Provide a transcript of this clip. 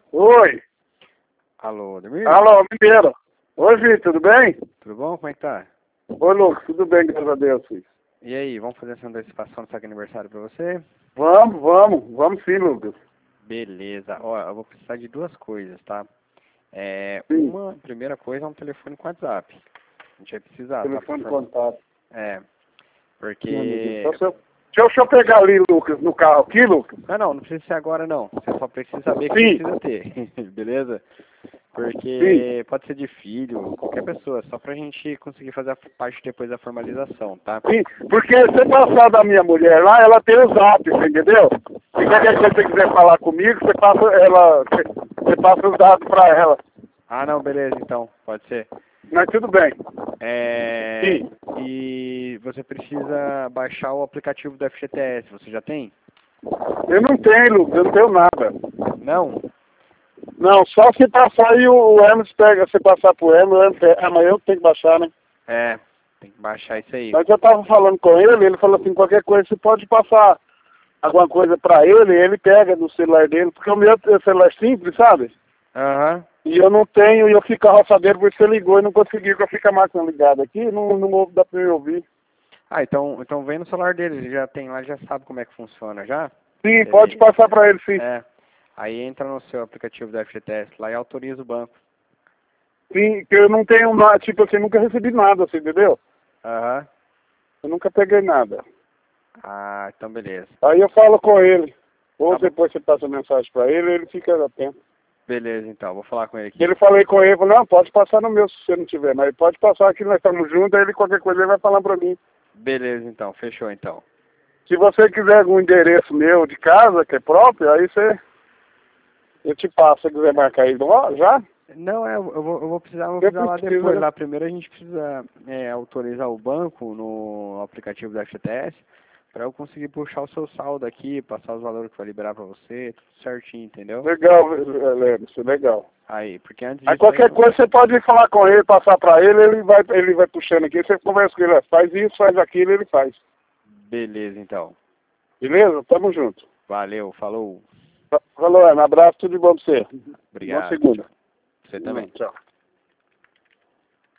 Oi. Alô, Ademir? Alô, Mineiro. Oi, Vitor, tudo bem? Tudo bom? Como é que tá? Oi, Lucas, tudo bem, graças a Deus, filho. E aí, vamos fazer essa antecipação do seu aniversário pra você? Vamos sim, Lucas. Beleza. Ó, eu vou precisar de duas coisas, tá? Sim, Primeira coisa é um telefone com WhatsApp. A gente vai precisar, tá? telefone de contato. É, Meu Deus. porque... Então, deixa eu pegar ali, Lucas, no carro aqui, Lucas. Não precisa ser agora não. Você só precisa saber que Sim, precisa ter, beleza? sim, Porque pode ser de filho, qualquer pessoa, só pra gente conseguir fazer a parte depois da formalização, tá? sim. Porque se passar da minha mulher lá, ela tem o zap, você entendeu? Se qualquer coisa que você quiser falar comigo, você passa os dados pra ela. Ah, não, beleza, então, pode ser. Mas tudo bem. Sim. E você precisa baixar o aplicativo do FGTS, você já tem? Eu não tenho, Lucas, eu não tenho nada. Não? Não, só se passar aí o Hermes pega, se passar pro Hermes, o Hermes pega. Amanhã eu tenho que baixar, né? É, tem que baixar isso aí. Mas eu tava falando com ele falou assim, qualquer coisa você pode passar alguma coisa pra ele pega no celular dele, porque o meu celular é simples, sabe? Aham. E eu não tenho, e eu ficava sabendo porque você ligou e não consegui, porque eu fico a máquina ligada aqui, não dá pra eu ouvir. Ah, então vem no celular dele, ele já tem lá, já sabe como é que funciona já. Sim, pode Ele, passar pra ele, sim. é, aí entra no seu aplicativo do FGTS lá e autoriza o banco. Sim, que eu não tenho nada, tipo assim, nunca recebi nada, assim, entendeu? Aham. Eu nunca peguei nada. Ah, então beleza. Aí eu falo com ele. Ou Tá bom. depois você passa mensagem pra ele fica atento. Beleza, então, vou falar com ele aqui. Ele falei com ele, falou, não, pode passar no meu se você não tiver, mas pode passar aqui, nós estamos juntos, aí ele qualquer coisa ele vai falar pra mim. Beleza, então, fechou então. Se você quiser algum endereço meu de casa, que é próprio, aí eu te passo, se você quiser marcar aí, ó, já? Não, eu vou precisar lá Precisa, depois. né? Lá primeiro a gente precisa autorizar o banco no aplicativo da FGTS para eu conseguir puxar o seu saldo aqui, passar os valores que vai liberar para você, tudo certinho, entendeu? Legal, Leandro, legal. Aí, porque antes Aí disso aí qualquer coisa você pode falar com ele, passar pra ele, ele vai puxando aqui, você conversa com ele, faz isso, faz aquilo, ele faz. Beleza, então. Beleza? Tamo junto. Valeu, falou. Falou, um abraço, tudo de bom pra você. Boa Obrigado. segunda. Você também. Tchau.